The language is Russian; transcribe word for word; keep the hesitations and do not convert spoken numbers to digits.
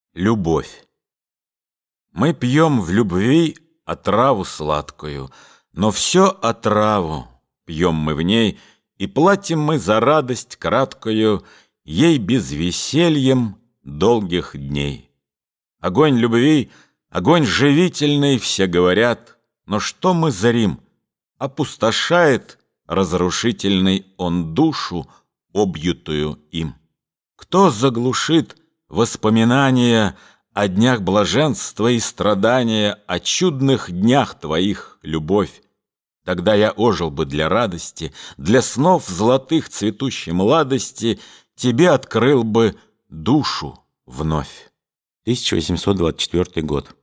Любовь. Мы пьем в любви отраву сладкую, но все отраву пьем мы в ней, и платим мы за радость краткую ей без весельем долгих дней. Огонь любви, огонь живительный, все говорят, но что мы зарим? Опустошает разрушительный он душу, объютую им. Кто заглушит воспоминания о днях блаженства и страдания, о чудных днях твоих, любовь? Тогда я ожил бы для радости, для снов золотых цветущей младости, тебе открыл бы душу вновь. тысяча восемьсот двадцать четвёртый год.